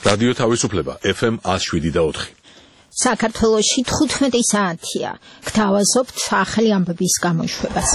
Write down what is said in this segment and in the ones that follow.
რადიო თავისუფლება FM 107.4. საქართველოში 15 საათია. გთავაზობთ ახალი ამბების გამოშვებას.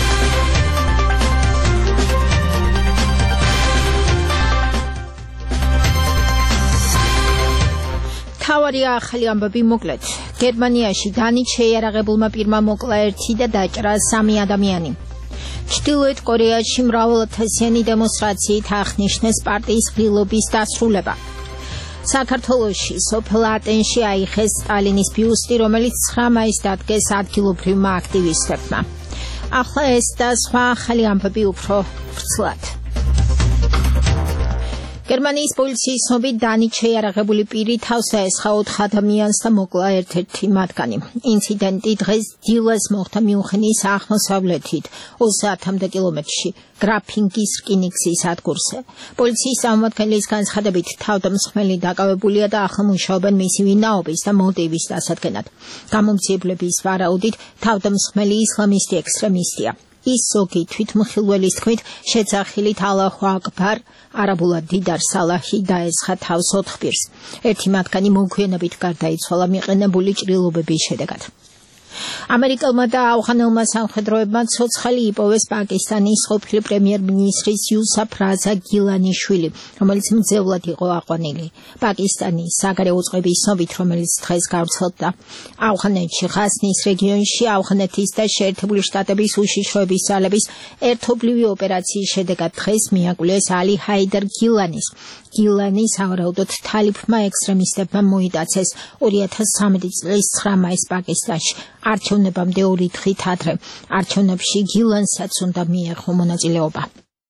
თავარია ახალი ამბები მოკლედ. გერმანიაში დანით შეიარაღებულმა პირმა მოკლა 1 და დაჭრა 3 ადამიანი. ჩრდილოეთ კორეაში მრავალათასიანი დემონსტრაციით აღნიშნეს პარტიის ღირსების დასრულება. საქართველოში სოფელ ატენში აიხეს სტალინის ბიუსტი, რომელიც 9 მაისს დადგეს ადგილობრივმა აქტივისტებმა. ახლა ეს და სხვა ახალი ამბები უფრო ვრცლად. გერმანიის პოლიციის ცნობით დანით შეიარაღებული პირი თავს აესხა 4 ადამიანს და მოკლა ერთ-ერთი მათგანი. ინციდენტი დღეს დილას მოხდა მიუნხენის აღმოსავლეთით 30 კილომეტრში გრაფინგის რკინიგზის სადგურზე. პოლიციის წარმომადგენლის განცხადებით თავდამსხმელი დაკავებულია და ახლა მუშაობენ მისი ვინაობის და მოტივის დასადგენად. გამომძიებლების ვარაუდით თავდამსხმელი ისლამისტი ექსტრემისტია. ის ზოგი თვითმხილველის თქმით შეძახილით ალაჰუ აკბარ, არაბულად დიდარ სალაჰი დაესხა თავს 4 პირს. ერთი მათგანი მოგვიანებით გარდაიცვალა მიყენებული ჭრილობების შედეგად. ამერიკელმა და ავღანელმა სამხედროებმა ცოცხალი იპოვეს პაკისტანის ყოფილი პრემიერ-მინისტრის იუსაფ რაზა გილანიშვილი, რომელიც მძევლად იყო აყვანილი. პაკისტანის საგარეო წყების ცნობით, რომელიც დღეს გავრცელდა ავღანეთში ღაზნის რეგიონში, ავღანეთის და შეერთებული შტატების უშიშროების ძალების ერთობლივი ოპერაციის შედეგად დღეს მიაკვლიეს ალი ჰაიდარ გილანის. გილანი სავარაუდოდ თალიფმა ექსტრემისტებმა მოიტაცეს 2013 წლის 9 მაისს პაკისტანში. არჩევნებამდე 2 დღით ადრე. არჩევნებში გილანსაც უნდა მიიღო მონაწილეობა.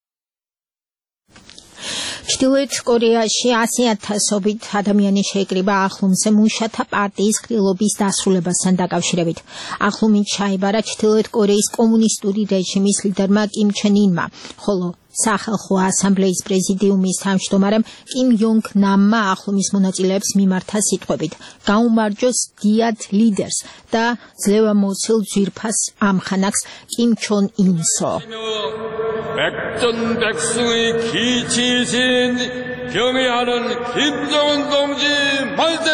ჩრდილოეთ კორეაში 100,000-ობით ადამიანი შეიკრიბა ახლომზე მუშათა პარტიის ღირსების დასრულებასთან დაკავშირებით. ახლომით ჩაიბარა ჩრდილოეთ კორეის კომუნისტური რეჟიმის ლიდერმა კიმ ჩენ ინმა, ხოლო სახალხო ასამბლეის პრეზიდიუმის თავმჯდომარემ კიმ იონგ ნამმა ახლომის მონაწილეებს მიმართა სიტყვებით გაუმარჯოს დიად ლიდერს და ძლევამოსილ ძვირფას ამხანაგს კიმ ჩონ ინსო. 백전백승의 기치신 경애하는 김정은 동지 만세!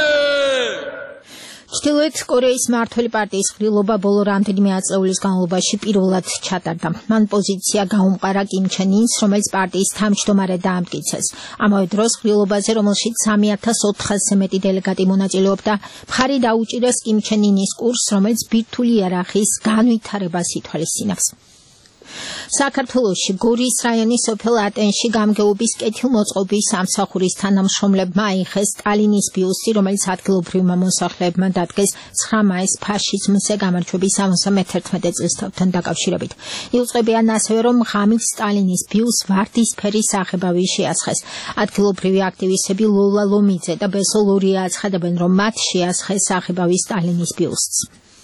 ჩრდილოეთ კორეის მმართველი პარტიის ღირსება ბოლო რამდენიმე ათწლეულის განმავლობაში პირველად ჩატარდა. მან პოზიცია გაუმყარა კიმ ჩენ ინს, რომელიც პარტიის თავმჯდომარედ დაამტკიცეს. ამავე დროს ღირსებაზე, რომელშიც 3,400-ზე მეტი დელეგატი მონაწილეობდა, მხარი დაუჭირეს კიმ ჩენ ინის კურსს, რომელიც ბირთვული იარაღის განვითარებას ითვალისწინებს. საქართველოში გორის რაიონის სოფელ ატენში გამგეობის კეთილმოწყობის სამსახურის თანამშრომლებმა აიხეს სტალინის ბიუსტი, რომელიც ადგილობრივმა მოსახლეებმა დადგეს 9 მაისს ფაშიზმზე გამარჯვების 71 წლისთავთან დაკავშირებით. იუწყებიან ასევე, რომ ღამით სტალინის ბიუსტს ვარდისფერი საღებავი შეასხეს. ადგილობრივი აქტივისტები ლოლა ლომიძე და ბესო ლურია აცხადებენ, რომ მათ შეასხეს საღებავი სტალინის ბიუსტს.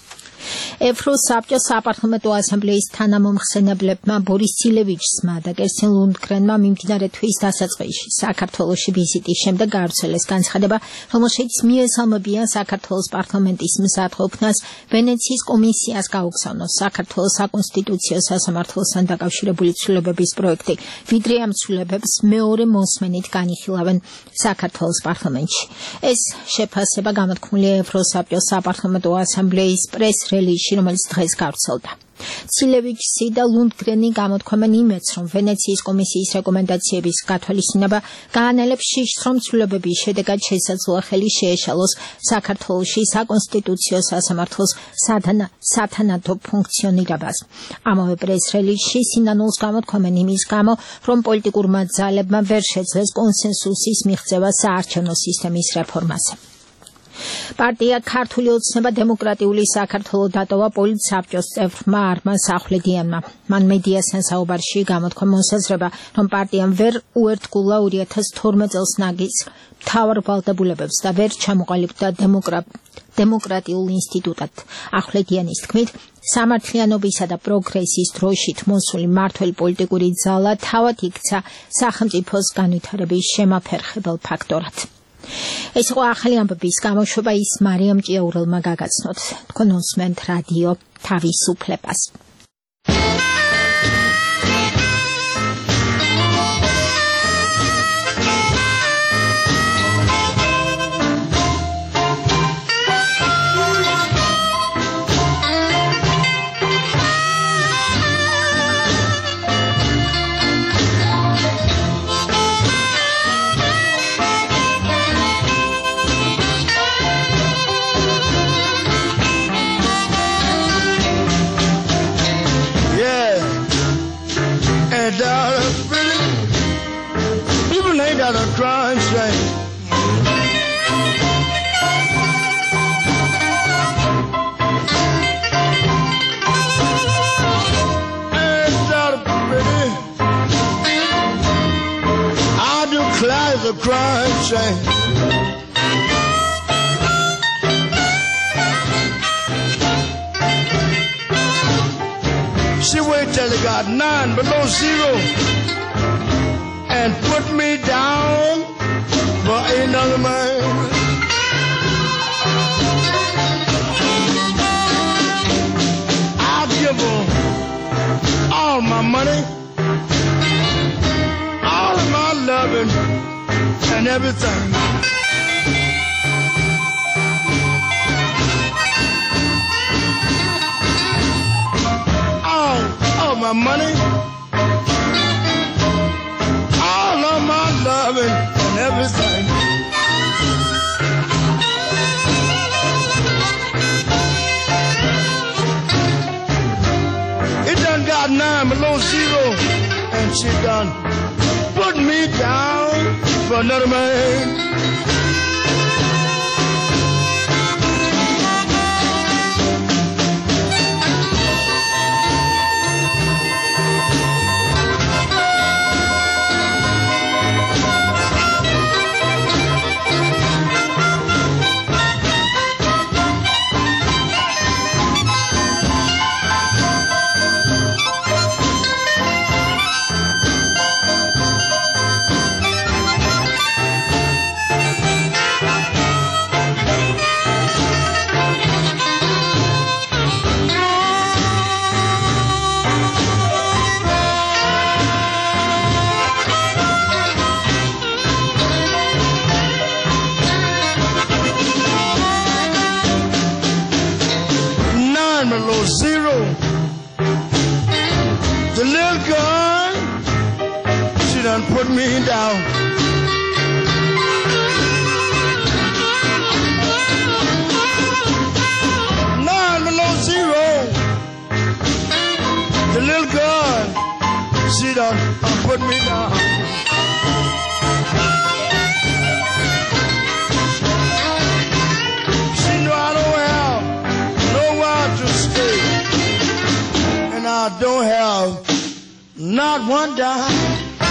ევროსაბჭოს საპარლამენტო ასამბლეის თანამომხსენებლებმა ბორის ცილევიჩსმა და კერსტინ ლუნდგრენმა მიმდინარე თვის დასაწყისში საქართველოში ვიზიტის შემდეგ გავრცელეს განცხადება, რომელშიც მიესალმებიან საქართველოს პარლამენტის მზადყოფნას ვენეციის კომისიას გაუგზავნოს საქართველოს საკონსტიტუციო სასამართლოსთან დაკავშირებული ცვლილებების პროექტი, ვიდრე ამ ცვლილებებს მეორე მოსმენით განიხილავენ საქართველოს პარლამენტში. ეს შეფასება გამოთქმულია ევროსაბჭოს საპარლამენტო ასამბლეის პრეს-რელიზში, რომელიც დღეს გავრცელდა. ცილევიჩსი და ლუნდგრენი გამოთქვამენ იმედს, რომ ვენეციის კომისიის რეკომენდაციების გათვალისწინება გაანელებს შიშს, რომ ცვლილებების შედეგად შესაძლოა ხელი შეეშალოს საქართველოში საკონსტიტუციო სასამართლოს სათანადო ფუნქციონირებას. ამავე პრეს-რელიზში სინანულს გამოთქვამენ იმის გამო, რომ პოლიტიკურმა ძალებმა ვერ შეძლეს კონსენსუსის მიღწევა საარჩევნო სისტემის რეფორმაზე. პარტია ქართული ოცნება დემოკრატიული საქართველო დატოვა პოლიტსაბჭოს წევრმა არმან სახვლედიანმა. მან მედიასთან საუბარში გამოთქვა მოსაზრება, რომ პარტიამ ვერ უერთგულა 2012 წელს ნაგის მთავარ ვალდებულებებს და ვერ ჩამოყალიბდა დემოკრატიულ ინსტიტუტად. ახვლედიანის თქმით, სამართლიანობისა და პროგრესის დროშით მოსული მმართველი პოლიტიკური ძალა თავად იქცა სახელმწიფოს განვითარების შემაფერხებელ ფაქტორად. ეს იყო ახალი ამბების გამოშვება, ის მარიამ ჭიაურელმა გაგაცნოთ. თქვენ უსმენთ რადიო თავისუფლებას. crying shame. She waited till it got 9 below zero and put me down for another man. I'll give her all my money, all of my loving and everything. All of my money, all of my loving and everything. It done got 9 below zero, and she done put me down for another man. Below zero, the little girl, she done put me down. 9 below zero, the little girl, she done put me down. She know I don't have nowhere to stay, and I don't have not one dime.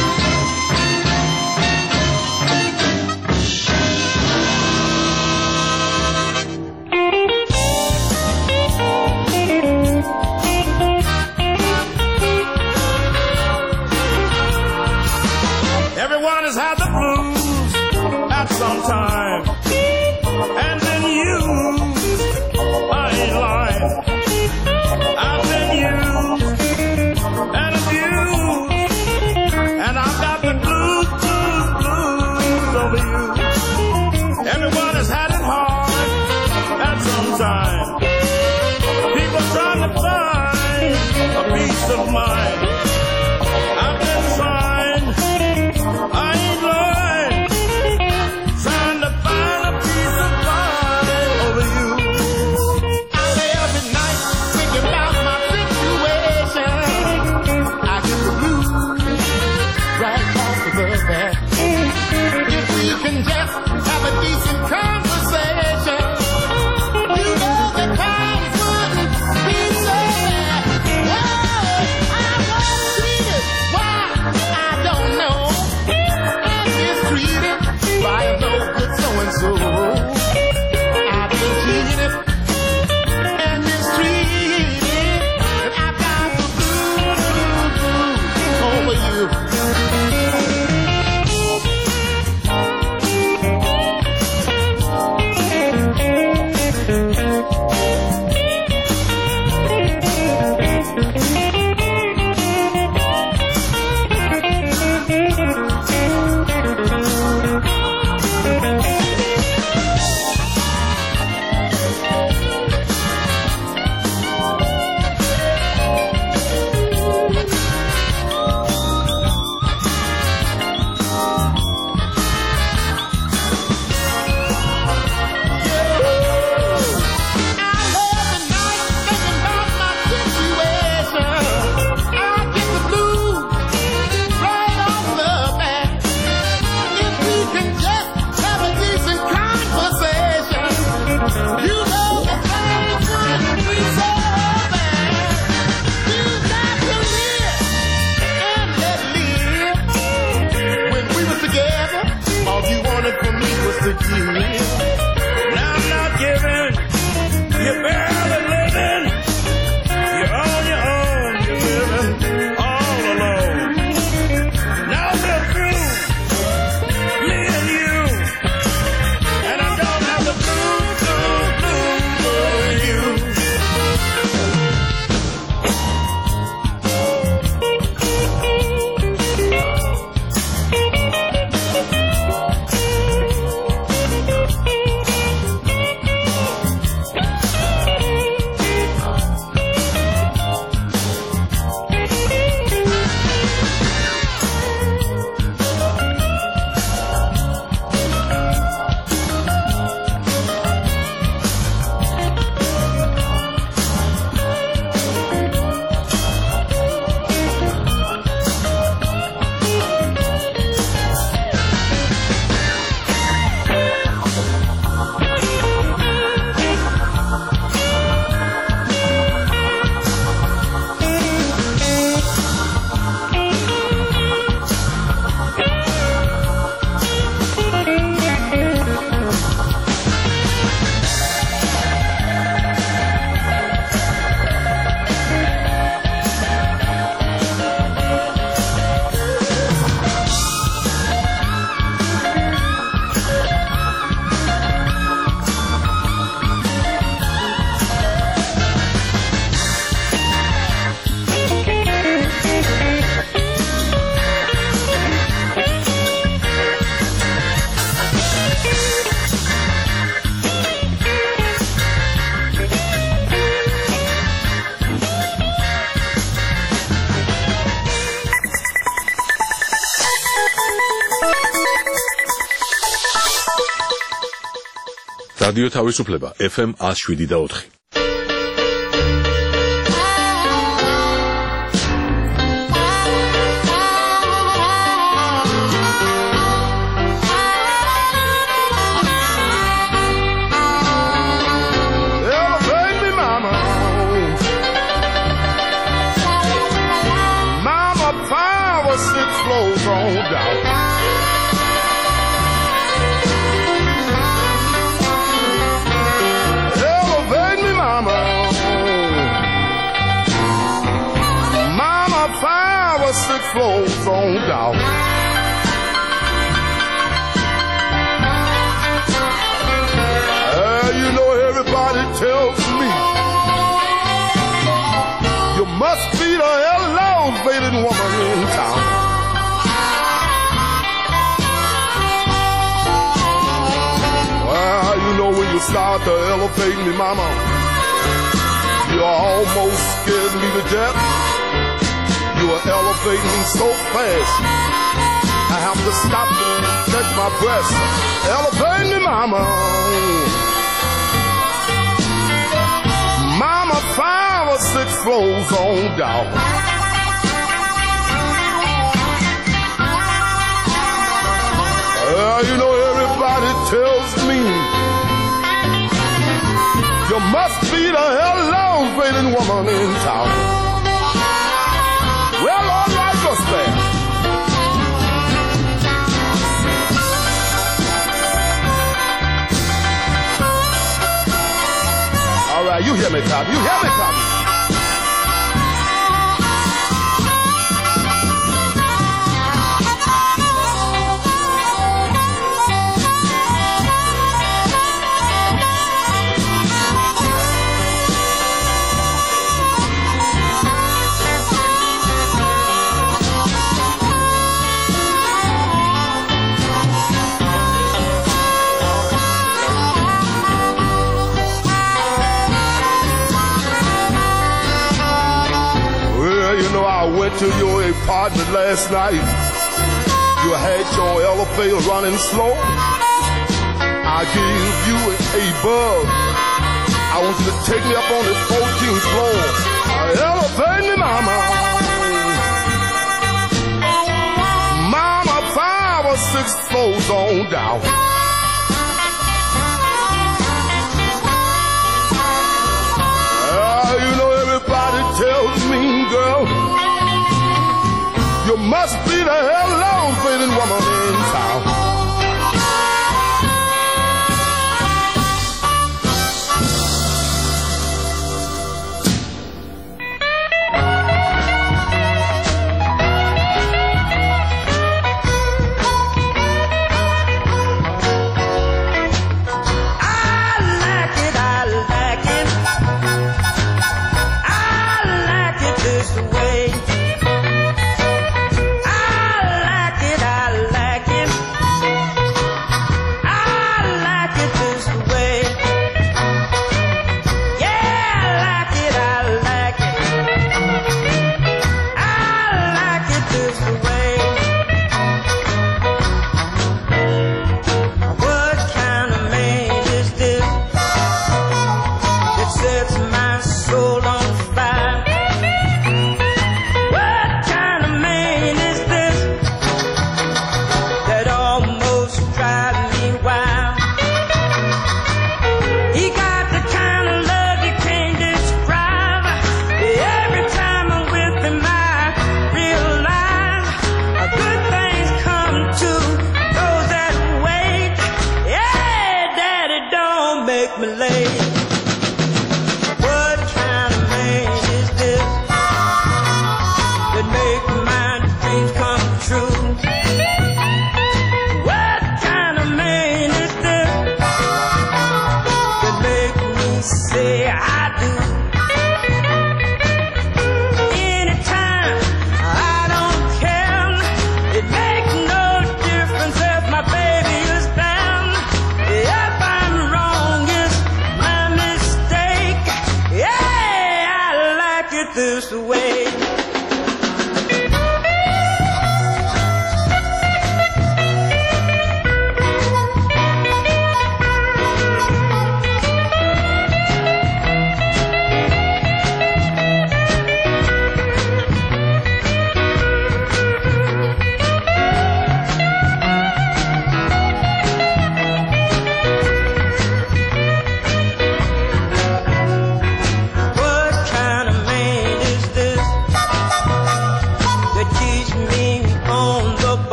Everyone has had the blues at some time, and then you, I ain't lying, I've been used and abused, and I've got the blues over you. Everyone has had it hard at some time. People trying to find a peace of mind. I've been trying, I ain't lying, trying to რადიო თავისუფლება FM 107.4. Flows on down. You know everybody tells me you must be the elevated woman in town. Well, you know when you start to elevate me, mama, you almost scared me to death. You are elevating me so fast, I have to stop and catch my breath. Elevate me, mama. Mama, 5 or 6 floors on down. You know everybody tells me you must be the elevated woman in town. Well, all right, just there. All right, you hear me, Tommy. You hear me, Tommy. To your apartment last night, you had your elevator running slow. I gave you a bug. I want you to take me up on the 14th floor. Elevate me, mama. Mama, 5 or 6 floors on down. You know everybody tells me, girl, you must be the elevated woman in town. This way.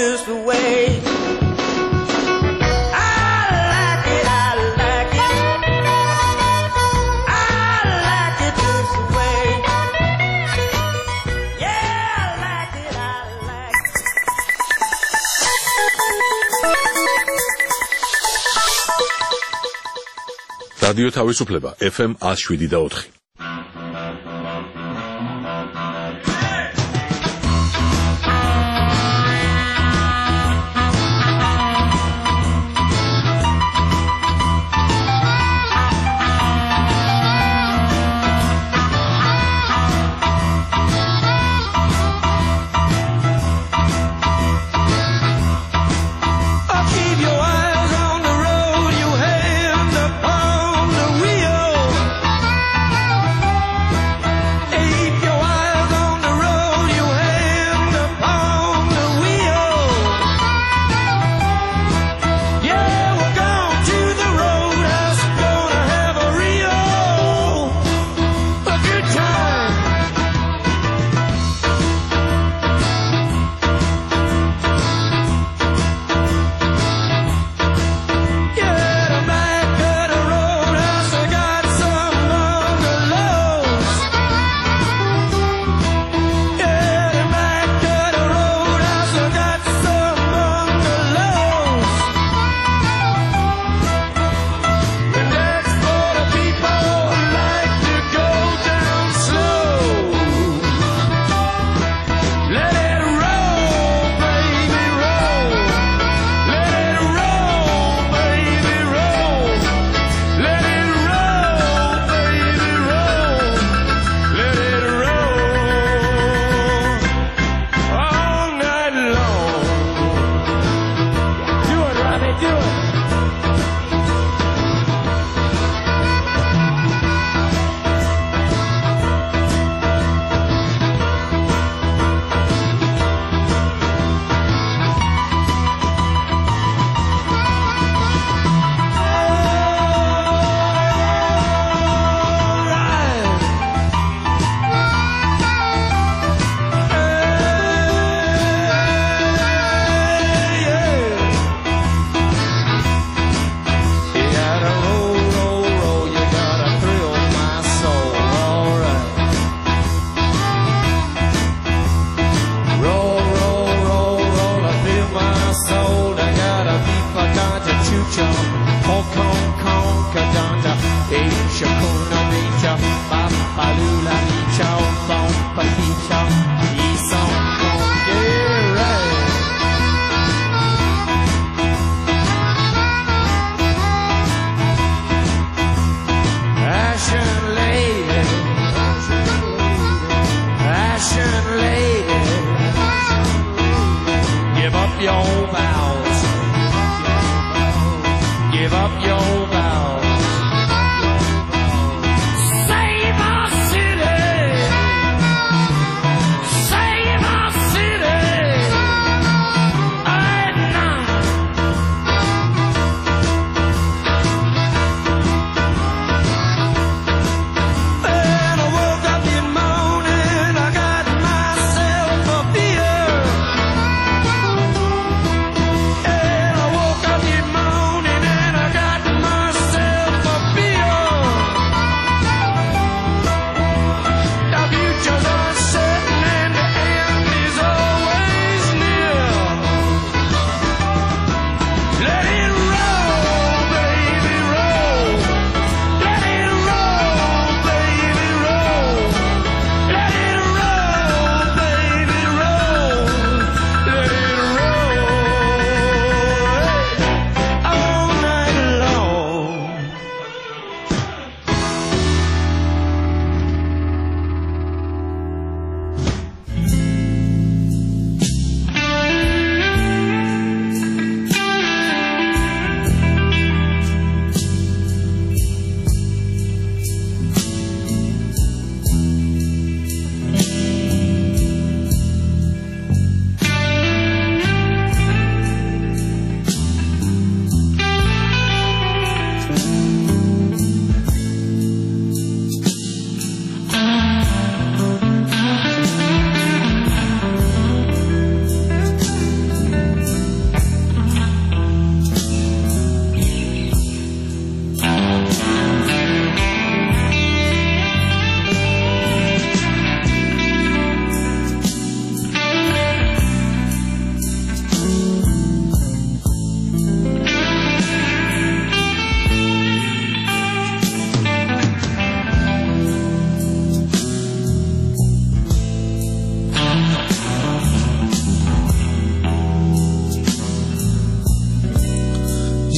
this way. რადიო თავისუფლება FM 107.4.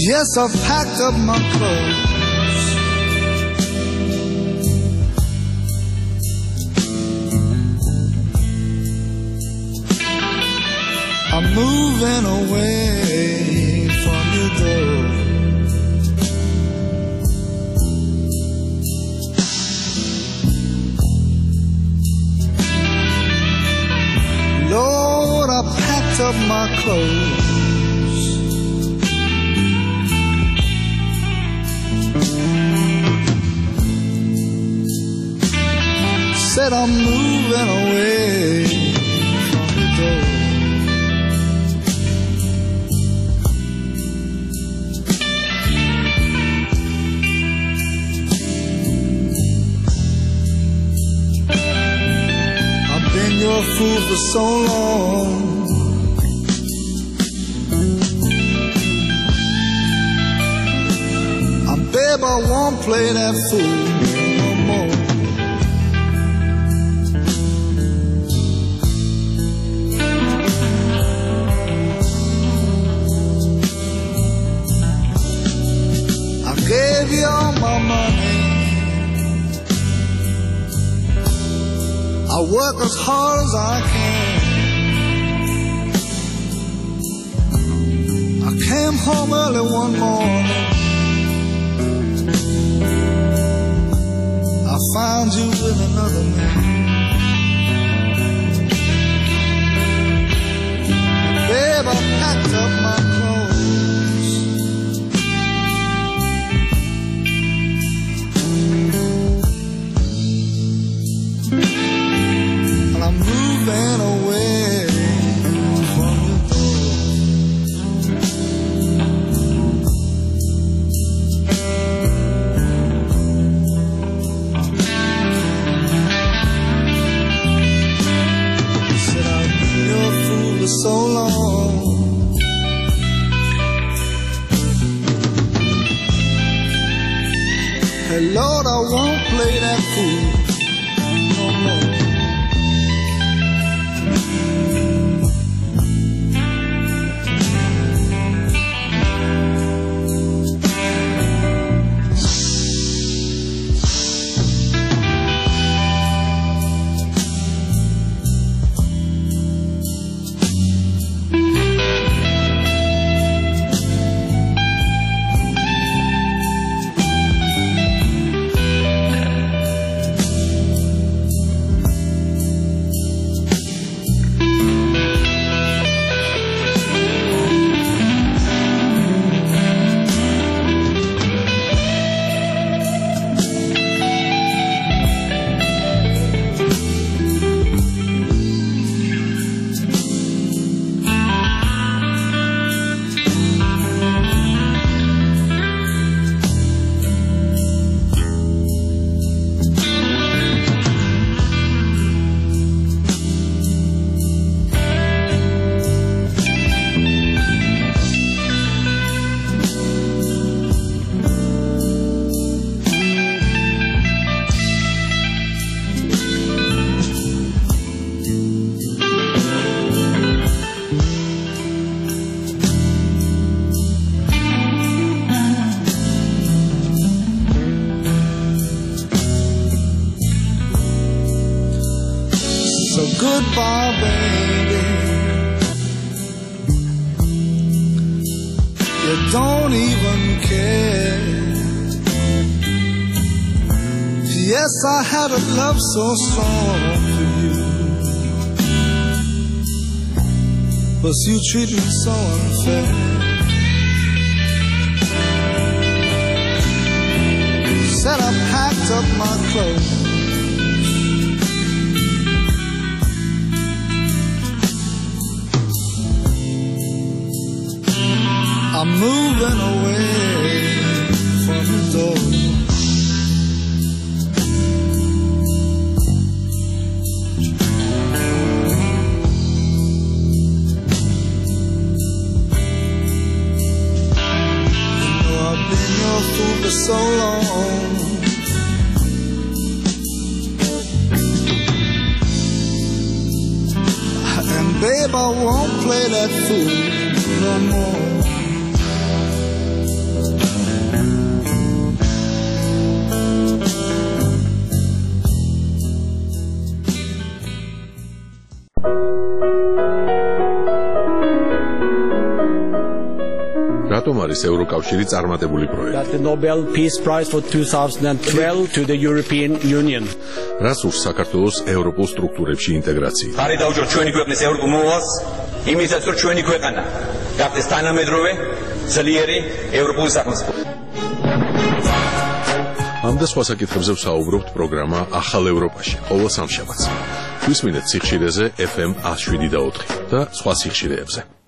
Yes, I've packed up my clothes. I'm moving away from your door. Lord, I packed up my clothes. Said I'm moving away from the door. I've been your fool for so long. Babe, I won't play that fool no more. I gave you all my money. I work as hard as I can. I came home early one morning. I found you with another man. Babe, I packed up my clothes. And I'm moving away from your door. So long. Hey Lord, I won't play that fool no more. Goodbye, baby. You don't even care. Yes, I had a love so strong for you, but you treat me so unfair. Said I packed up my clothes. I'm moving away from the door. You know I've been your fool for so long. And babe, I won't play that fool no more. რატომ არის ევროკავშირი წარმატებული პროექტი? That the Nobel Peace Prize for 2012 to the European Union. რას ურს საქართველოს ევროპულ სტრუქტურებში ინტეგრაცია? ხარი დაუჯეროთ ჩვენი ქვეყნის ევროპულ მოვალს, იმისაც რომ ჩვენი ქვეყანა გახდეს თანამედროვე, ძლიერი ევროპული სახელმწიფო. ამ და სხვა საკითხებზე ვსაუბრობთ პროგრამა ახალ ევროპაში ყოველ სამშაბათს. გვისმინეთ სიხშირეზე FM 107.4 და სხვა სიხშირეებზე.